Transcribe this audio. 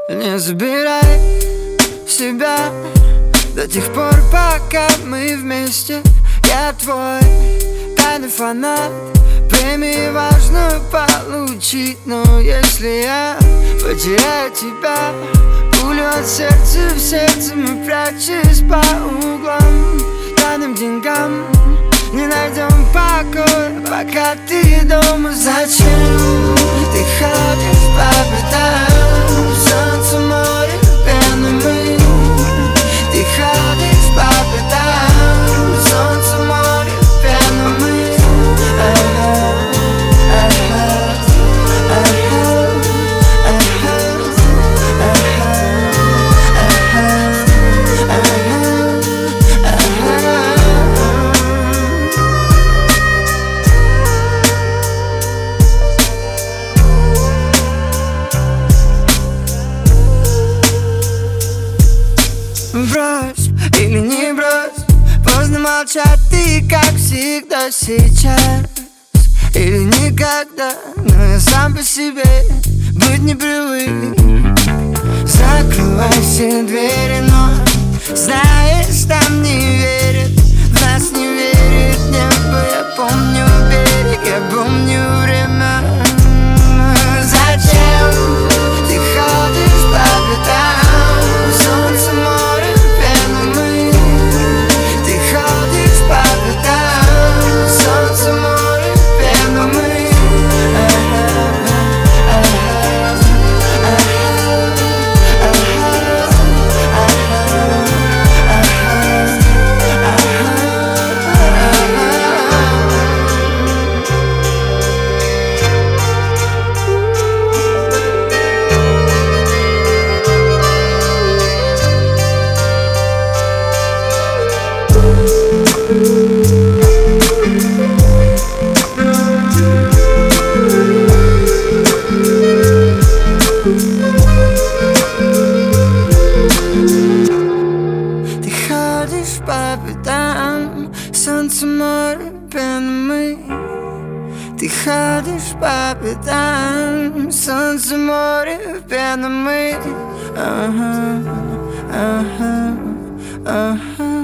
Не забирай себя до тех пор, пока мы вместе. Я твой тайный фанат, премию важно получить. Но если я потеряю тебя, пулю от сердца в сердце мы, прячась по углам, тайным деньгам не найдем покоя, пока ты дома. Зачем ты ходишь по пятам? Солнце, море, пена, мы. Ты ходишь по пятам. Солнце, море, пена, мы. Брось или не брось, поздно молчать, ты как всегда сейчас. Или никогда, но я сам по себе быть не привык. Закрывай все двери, но знаешь, там не верят, в нас не верит небо. Я помню берег, я помню время. Зачем ты ходишь по пятам? Солнце, море, пена, мы. Ты ходишь по пятам. Солнце, море, пена, мы. Ты ходишь по пятам, солнце, море, пена, мы. Ты ходишь по пятам, солнце, море, пена, мы. Ага, ага, ага.